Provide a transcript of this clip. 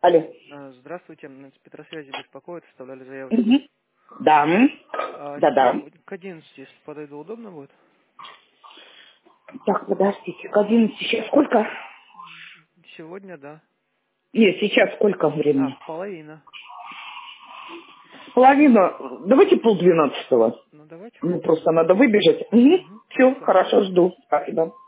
Алло. Здравствуйте, с Петросвязи беспокоит, оставляли заявочку. Угу. Да. Да-да. Сегодня к 11, если подойду, удобно будет? Так, подождите, к 11 сейчас сколько? Сегодня, да. Нет, сейчас сколько времени? Половина. Половина. Давайте 11:30. Ну, давайте Ну, просто полдвенадцатого. надо выбежать. Угу. Угу, Все, хорошо. хорошо, жду. Спасибо.